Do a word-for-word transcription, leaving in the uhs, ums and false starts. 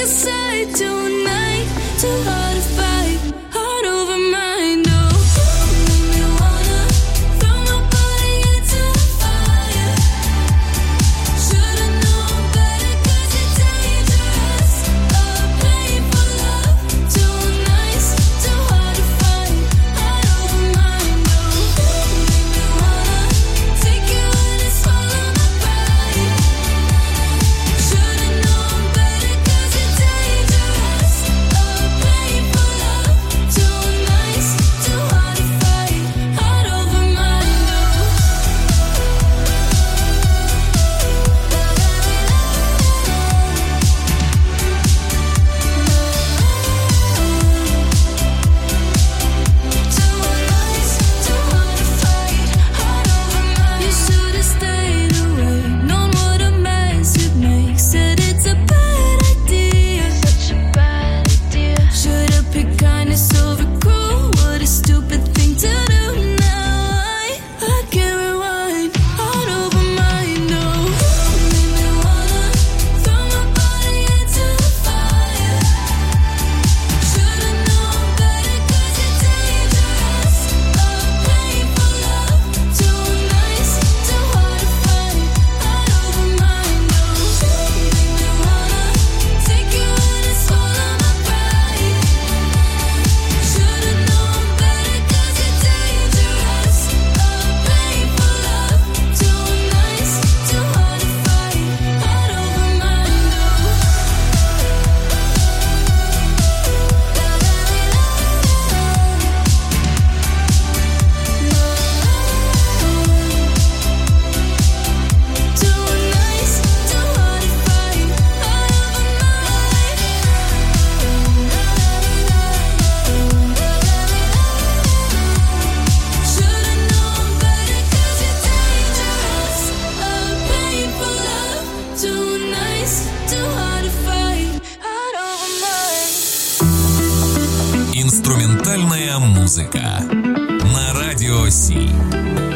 can say tonight, too hard to fight, heart over mind. Oh, make me wanna throw my body into the fire. Should've known better 'cause you're dangerous. Oh, playing for love, too nice, too hard to fight, heart over mind. Oh, make me wanna take you in and swallow my pride. Should've known better 'cause you're dangerous. Oh, playing for love, too nice, too hard to fight, heart over mind. Too nice, too hard to fight, heart over mind. You should've stayed away, known what a mess you'd make. Said it's a bad idea, such a bad idea. Should've picked kindness over cruel. What a stupid thing to do. Now I, I can't rewind, heart over mind. Oh, make me wanna throw my body into the fire. Should've known better 'cause you're dangerous. Oh, playing for love, too nice, too hard to fight, heart over mind. Oh, make me wanna take you in and swallow my pride. Should've known better 'cause you're dangerous. Oh, playing for love, too nice, too hard to fight, heart over mind. Too nice, too hard to fight, heart over mind. Should've known better 'cause you're dangerous. Oh, playing for love, too nice, too hard to fight, heart over mind. Инструментальная музыка на Радио Си.